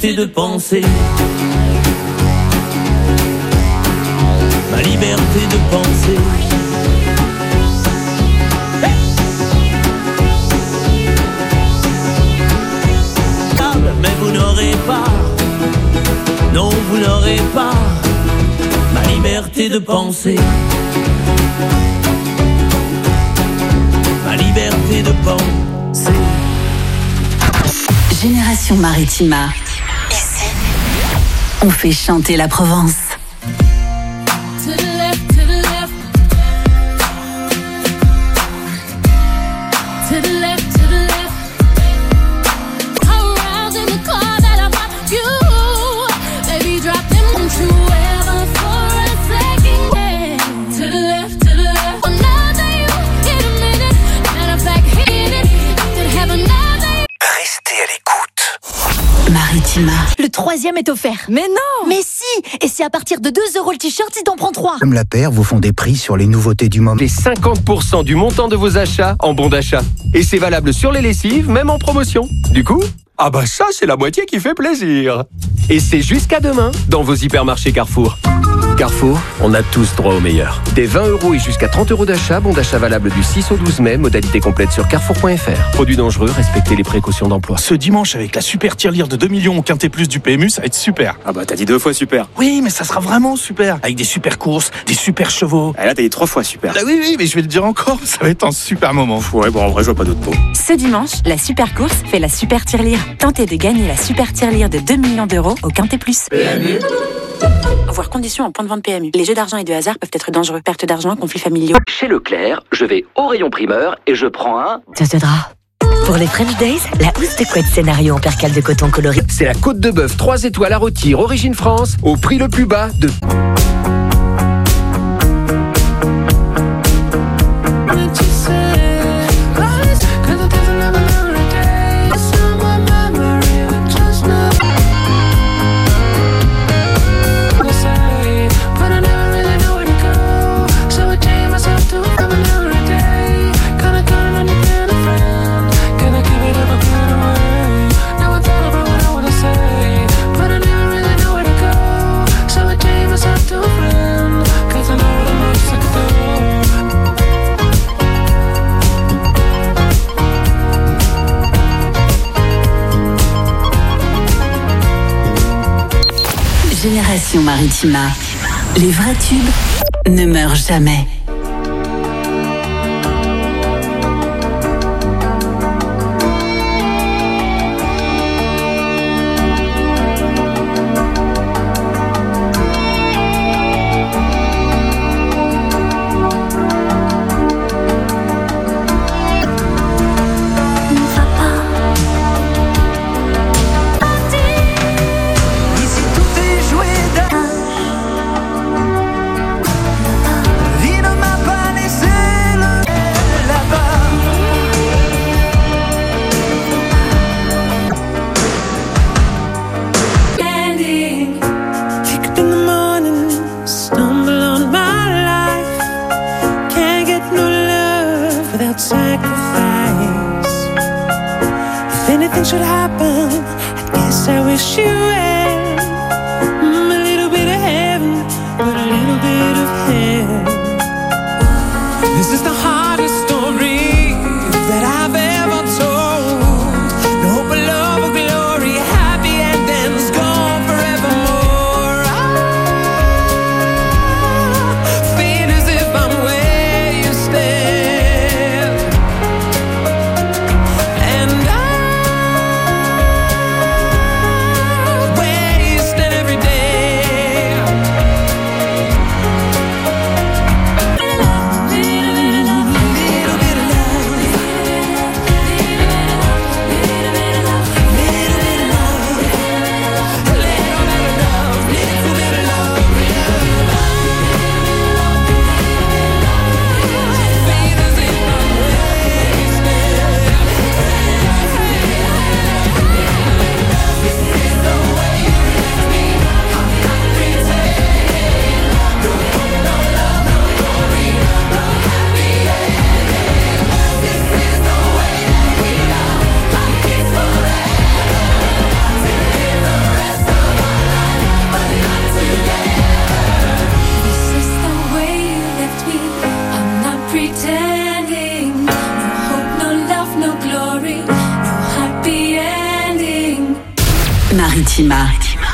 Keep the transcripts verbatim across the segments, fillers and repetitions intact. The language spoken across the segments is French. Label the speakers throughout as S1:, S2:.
S1: liberté de penser. Ma liberté de penser. Mais vous n'aurez pas, non vous n'aurez pas ma liberté de penser. Ma liberté de penser.
S2: Génération Maritima. Ici, on fait chanter la Provence. Maritima.
S3: Le troisième est offert.
S4: Mais non!
S3: Mais si! Et c'est à partir de deux euros le t-shirt si t'en prends trois.
S5: Comme la paire, vous font des prix sur les nouveautés du moment.
S6: Les cinquante pour cent du montant de vos achats en bon d'achat. Et c'est valable sur les lessives, même en promotion. Du coup, ah bah ça, c'est la moitié qui fait plaisir. Et c'est jusqu'à demain dans vos hypermarchés Carrefour. Carrefour, on a tous droit au meilleur. Des vingt euros et jusqu'à trente euros d'achat, bon d'achat valable du six au douze mai, modalité complète sur carrefour point f r. Produits dangereux, respectez les précautions d'emploi.
S7: Ce dimanche, avec la super tirelire de deux millions au Quintet Plus du P M U, ça va être super.
S8: Ah bah t'as dit deux fois super.
S7: Oui, mais ça sera vraiment super. Avec des super courses, des super chevaux.
S8: Ah là t'as dit trois fois super.
S7: Ah oui, oui, mais je vais le dire encore, ça va être un super moment.
S8: Ouais, bon en vrai je vois pas d'autres mots.
S4: Ce dimanche, la super course fait la super tirelire. Tentez de gagner la super tirelire de deux millions d'euros au Quintet Plus.
S1: P M U.
S4: Voir conditions en point de vente P M U. Les jeux d'argent et de hasard peuvent être dangereux. Perte d'argent, conflits familiaux.
S9: Chez Leclerc, je vais au rayon primeur et je prends un...
S10: Ça te drap. Pour les French Days, la housse de couette scénario en percale de coton coloré.
S6: C'est la côte de bœuf trois étoiles à rôtir, origine France, au prix le plus bas de...
S2: Génération Maritima. Les vrais tubes ne meurent jamais.
S11: And I
S2: Maritima.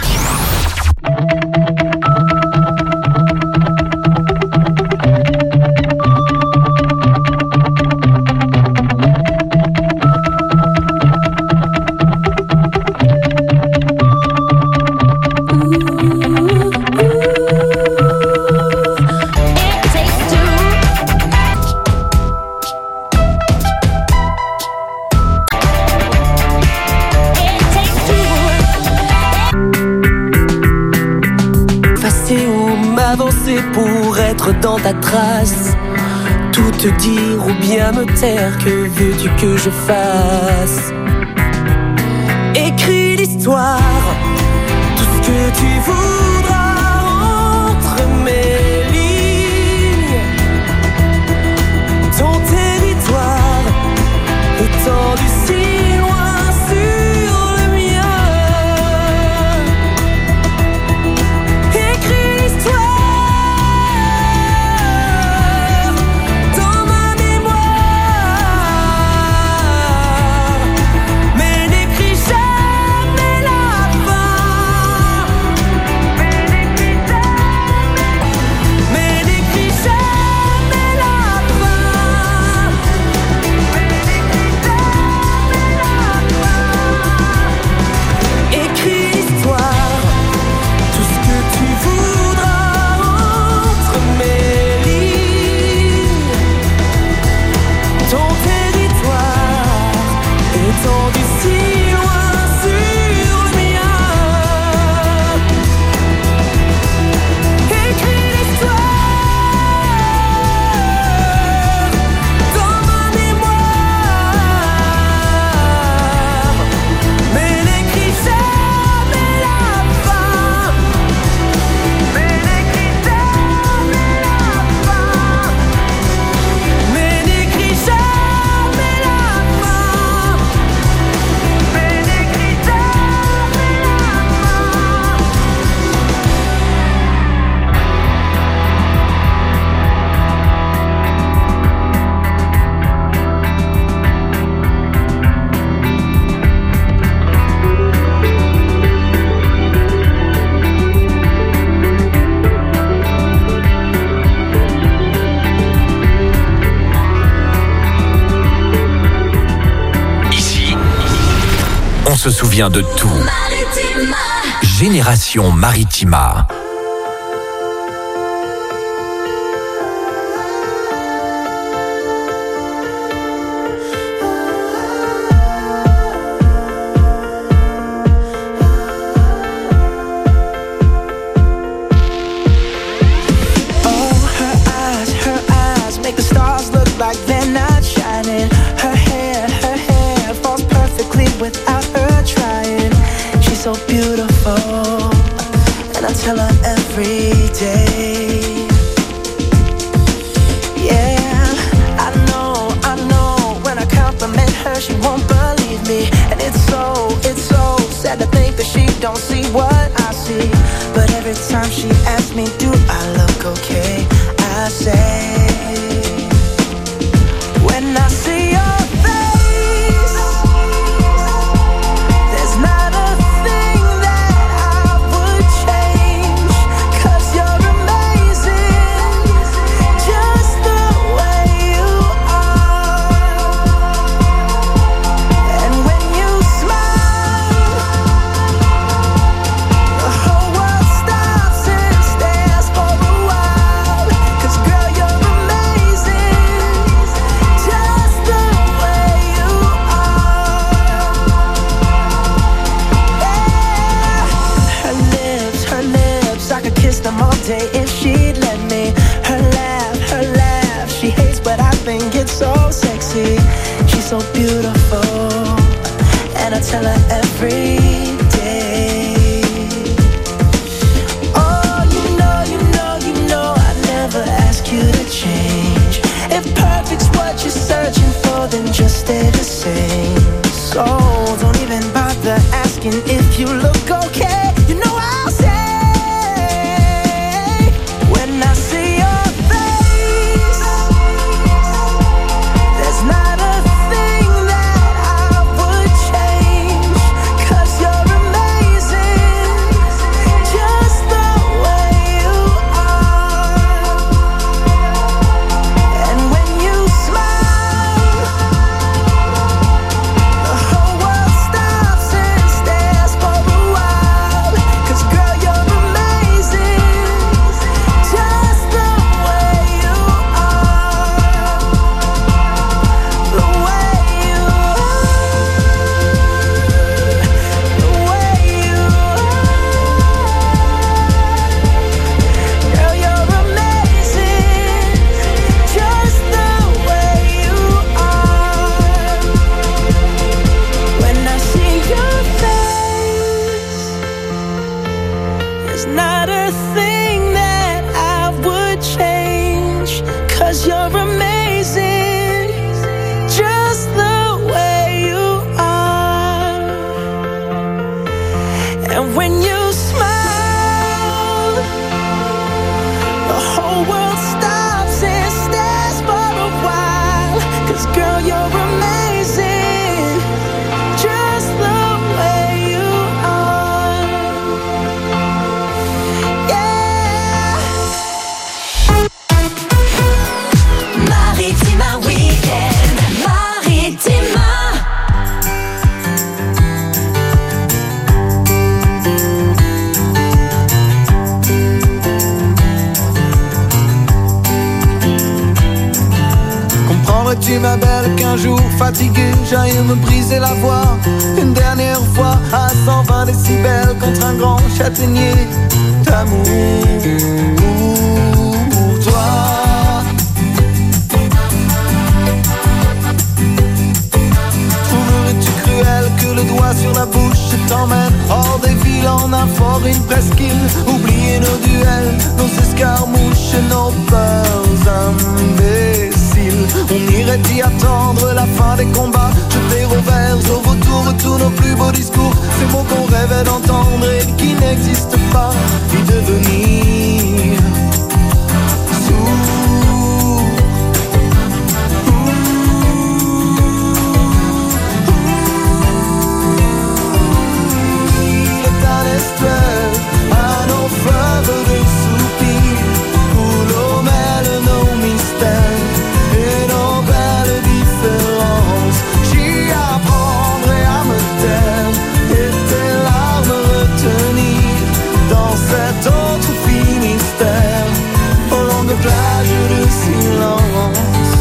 S1: Pour être dans ta trace, tout te dire ou bien me taire, que veux-tu que je fasse? Écris l'histoire, tout ce que tu voudras entre mes lignes. Ton territoire étendu si loin sur le mien. Écris l'histoire
S11: se souvient de tout. Maritima. Génération Maritima.
S1: Cause you're there's not a thing that I would change, 'cause you're amazing, just the way you are. And when you smile, the whole world stops and stares for a while, 'cause girl, you're amazing, just the way you are. Yeah.
S2: Maritima Weekend. Maritima.
S12: Comprendrais-tu ma belle qu'un jour fatigué j'aille me briser la voix une dernière fois à cent vingt décibels contre un grand châtaignier d'amour pour toi. Trouverais-tu cruel que le doigt sur la bouche t'emmène hors des villes en un fort, une presqu'île? Oublier nos duels, nos escarmouches, nos peurs imbéciles. On irait y attendre la fin des combats, jeter au vert au retour de tous nos plus beaux discours, ces mots qu'on rêvait d'entendre et qui n'existent pas, y devenir sourd. Il est un estuaire à nos fleuves de soupirs, où l'eau mêle nos mystères et nos belles différences. J'y apprendrai à me taire et tes larmes retenir dans cet autre Finistère, aux longues plages de silence.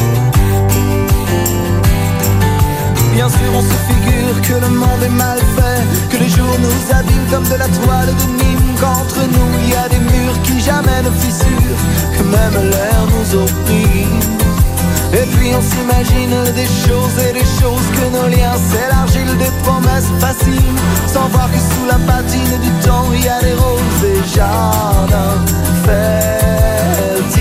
S12: Bien sûr on se figure que le monde est mal fait, que les jours nous abîment comme de la toile de Nîmes, qu'entre nous il y a des murs qui jamais ne fissurent, que même l'air nous opprime. Et puis on s'imagine des choses et des choses, que nos liens s'élargissent, des promesses faciles, sans voir que sous la patine du temps il y a des roses et jardins fertiles.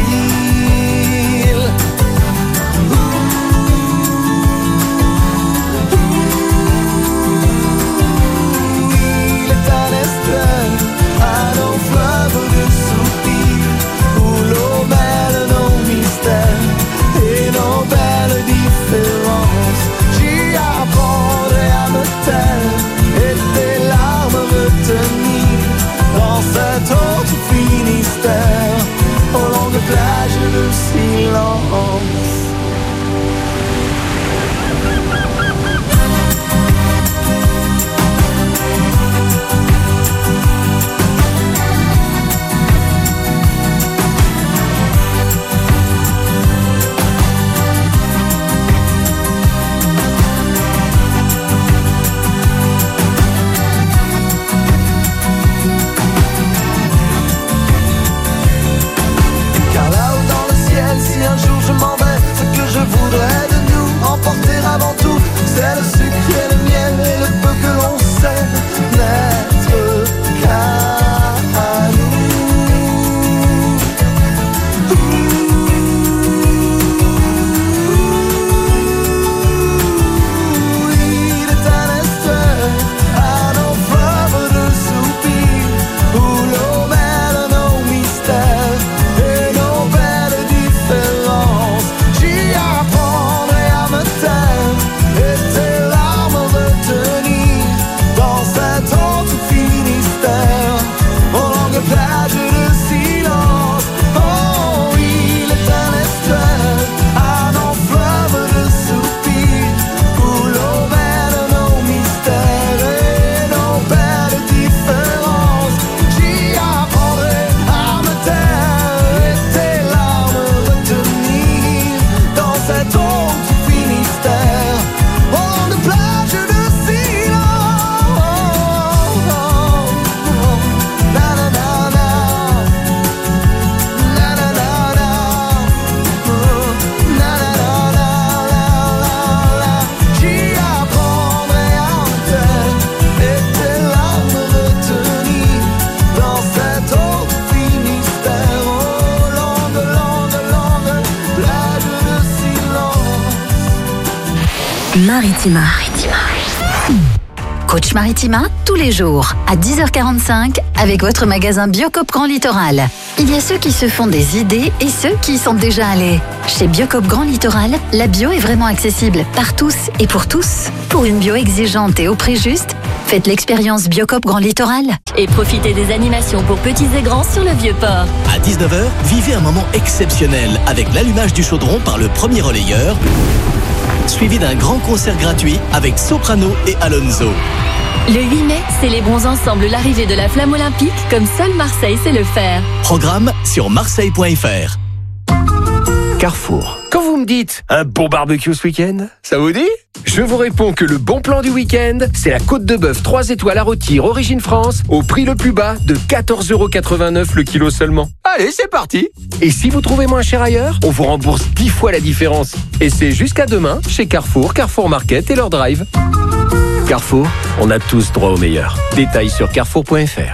S12: Il est un estuaire à nos fleuves de soupirs, où l'eau mêle nos mystères et nos belles différences. J'y apprendrai à me taire et tes larmes retenir
S2: Maritima. Maritima. Coach Maritima, tous les jours, à dix heures quarante-cinq, avec votre magasin Biocoop Grand Littoral. Il y a ceux qui se font des idées et ceux qui y sont déjà allés. Chez Biocoop Grand Littoral, la bio est vraiment accessible par tous et pour tous. Pour une bio exigeante et au prix juste, faites l'expérience Biocoop Grand Littoral.
S13: Et profitez des animations pour petits et grands sur le Vieux-Port.
S14: À dix-neuf heures, vivez un moment exceptionnel avec l'allumage du chaudron par le premier relayeur, suivi d'un grand concert gratuit avec Soprano et Alonso.
S13: Le huit mai, célébrons ensemble l'arrivée de la flamme olympique comme seul Marseille sait le faire.
S14: Programme sur marseille point f r.
S6: Carrefour. Quand vous me dites un bon barbecue ce week-end, ça vous dit? Je vous réponds que le bon plan du week-end, c'est la côte de bœuf trois étoiles à rôtir Origine France au prix le plus bas de quatorze euros quatre-vingt-neuf le kilo seulement. Allez, c'est parti. Et si vous trouvez moins cher ailleurs, on vous rembourse dix fois la différence. Et c'est jusqu'à demain chez Carrefour, Carrefour Market et leur drive. Carrefour, on a tous droit au meilleur. Détails sur carrefour point f r.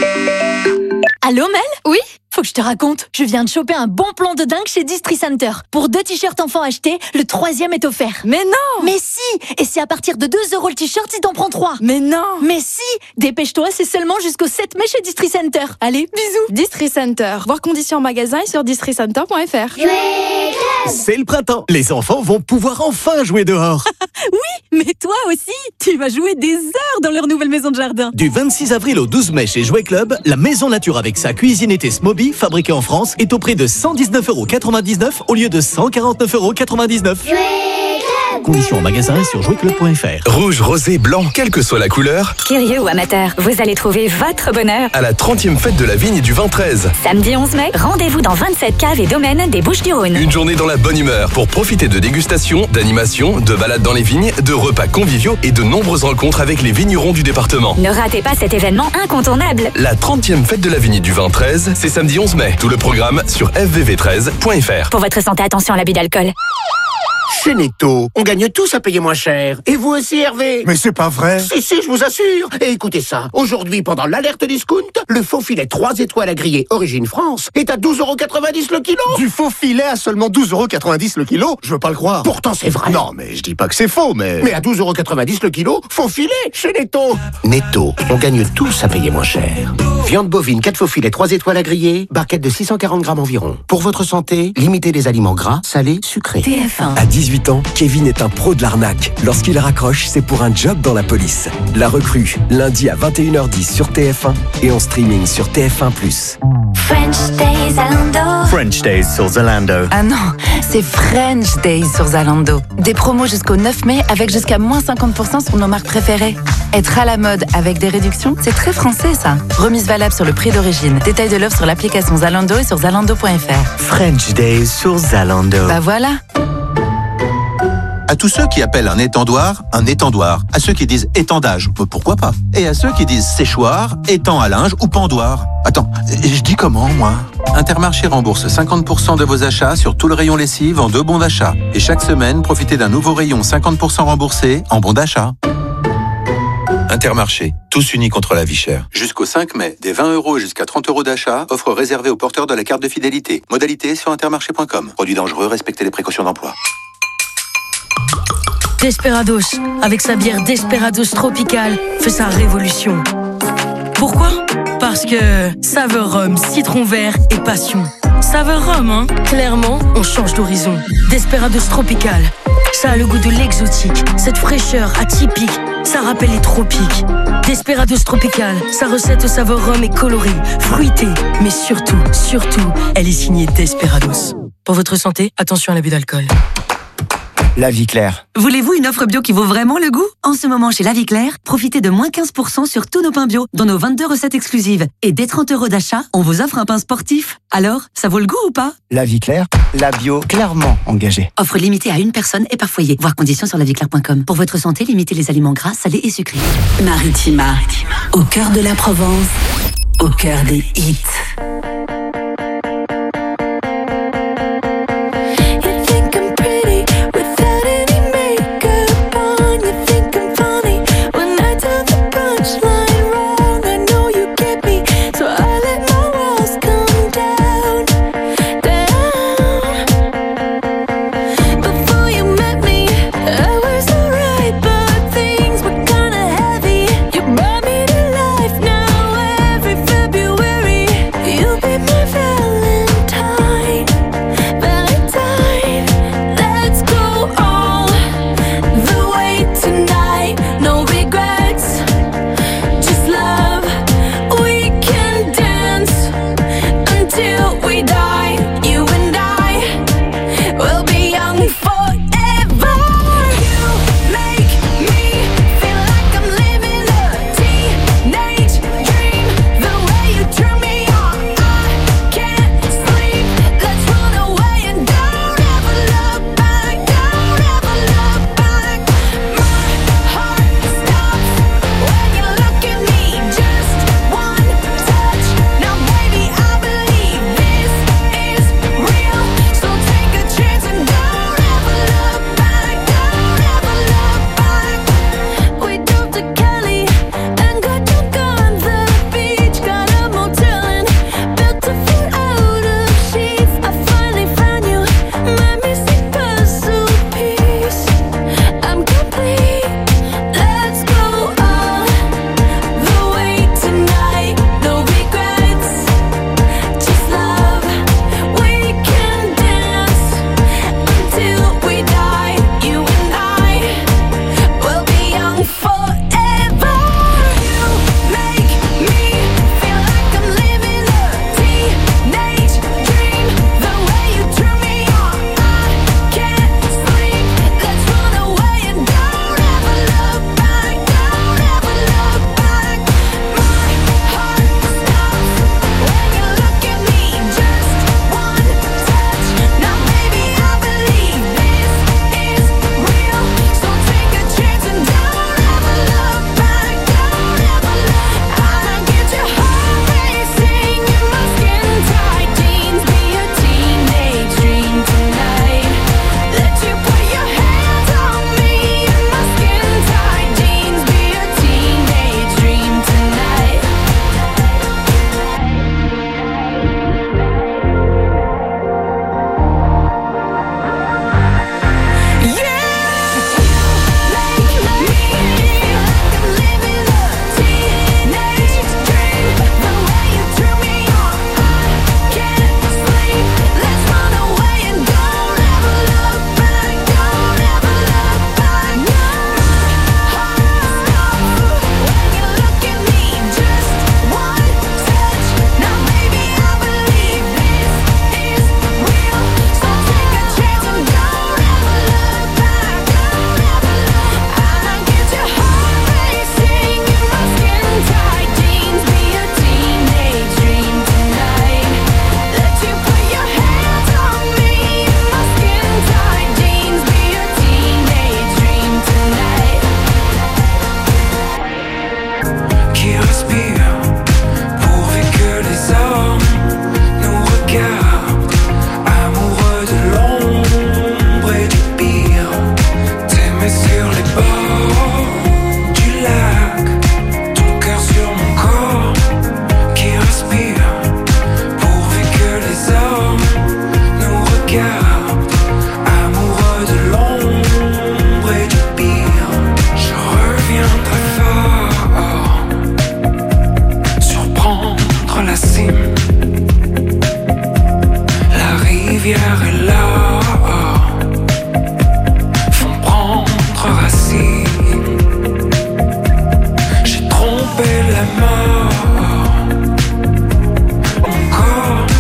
S3: Allô Mel?
S15: Oui?
S3: Faut que je te raconte, je viens de choper un bon plan de dingue chez Distri Center. Pour deux t-shirts enfants achetés, le troisième est offert.
S15: Mais non!
S3: Mais si! Et c'est à partir de deux euros le t-shirt si t'en prends trois.
S15: Mais non!
S3: Mais si! Dépêche-toi, c'est seulement jusqu'au sept mai chez Distri Center. Allez, bisous!
S15: Distri Center. Voir conditions en magasin et sur distri center point f r.
S14: C'est le printemps. Les enfants vont pouvoir enfin jouer dehors.
S3: Oui, mais toi aussi, tu vas jouer des heures dans leur nouvelle maison de jardin.
S14: Du vingt-six avril au douze mai chez Jouet Club, la maison nature avec sa cuisine été Smoby, fabriquée en France, est au prix de cent dix-neuf euros quatre-vingt-dix-neuf au lieu de cent quarante-neuf euros quatre-vingt-dix-neuf. Conditions en magasin et sur jouet club point f r.
S11: Rouge, rosé, blanc, quelle que soit la couleur.
S2: Curieux ou amateur, vous allez trouver votre bonheur.
S11: À la trentième fête de la vigne du vin treize.
S2: Samedi onze mai, rendez-vous dans vingt-sept caves et domaines des Bouches-du-Rhône.
S11: Une journée dans la bonne humeur pour profiter de dégustations, d'animations, de balades dans les vignes, de repas conviviaux et de nombreuses rencontres avec les vignerons du département.
S2: Ne ratez pas cet événement incontournable.
S11: La trentième fête de la vigne du vin treize, c'est samedi onze mai. Tout le programme sur f v v treize point f r.
S2: Pour votre santé, attention à l'abus d'alcool.
S16: Chez Netto, on gagne tous à payer moins cher. Et vous aussi, Hervé?
S17: Mais c'est pas vrai.
S16: Si, si, je vous assure. Et écoutez ça. Aujourd'hui, pendant l'alerte discount, le faux filet trois étoiles à griller Origine France est à douze euros quatre-vingt-dix le kilo.
S17: Du faux filet à seulement douze euros quatre-vingt-dix le kilo? Je veux pas le croire.
S16: Pourtant, c'est vrai.
S17: Non, mais je dis pas que c'est faux, mais...
S16: Mais à douze euros quatre-vingt-dix le kilo, faux filet chez Netto. Netto, on gagne tous à payer moins cher. Viande bovine, quatre faux filets, trois étoiles à griller, barquette de six cent quarante grammes environ. Pour votre santé, limitez les aliments gras, salés, sucrés.
S2: T F un.
S18: À dix-huit ans, Kevin est un pro de l'arnaque. Lorsqu'il raccroche, c'est pour un job dans la police. La recrue, lundi à vingt et une heures dix sur T F un et en streaming sur T F un plus.
S2: French Days Zalando.
S5: French Days sur Zalando.
S4: Ah non, c'est French Days sur Zalando. Des promos jusqu'au neuf mai avec jusqu'à moins cinquante pour cent sur nos marques préférées. Être à la mode avec des réductions, c'est très français ça. Remise valable sur le prix d'origine. Détail de l'offre sur l'application Zalando et sur zalando point f r.
S5: French Days sur Zalando.
S4: Bah voilà.
S19: À tous ceux qui appellent un étendoir un étendoir, à ceux qui disent étendage, pourquoi pas, et à ceux qui disent séchoir, étend à linge ou pendoir. Attends, je dis comment moi? Intermarché rembourse cinquante pour cent de vos achats sur tout le rayon lessive en deux bons d'achat. Et chaque semaine, profitez d'un nouveau rayon cinquante pour cent remboursé en bons d'achat. Intermarché, tous unis contre la vie chère. Jusqu'au cinq mai, des vingt euros jusqu'à trente euros d'achat, offre réservée aux porteurs de la carte de fidélité. Modalité sur intermarché point com. Produit dangereux, respectez les précautions d'emploi.
S20: Desperados, avec sa bière Desperados Tropical, fait sa révolution. Pourquoi? Parce que saveur rhum, citron vert et passion. Saveur rhum, hein? Clairement, on change d'horizon. Desperados Tropical, ça a le goût de l'exotique, cette fraîcheur atypique, ça rappelle les tropiques. Desperados Tropical, sa recette au saveur rhum est colorée, fruitée, mais surtout, surtout, elle est signée Desperados. Pour votre santé, attention à l'abus d'alcool.
S5: La Vie Claire.
S21: Voulez-vous une offre bio qui vaut vraiment le goût? En ce moment, chez La Vie Claire, profitez de moins quinze pour cent sur tous nos pains bio, dans nos vingt-deux recettes exclusives. Et dès trente euros d'achat, on vous offre un pain sportif. Alors, ça vaut le goût ou pas?
S5: La Vie Claire, la bio clairement engagée.
S21: Offre limitée à une personne et par foyer. Voir conditions sur la vie claire point com. Pour votre santé, limitez les aliments gras, salés et sucrés.
S2: Maritima, au cœur de la Provence, au cœur des hits.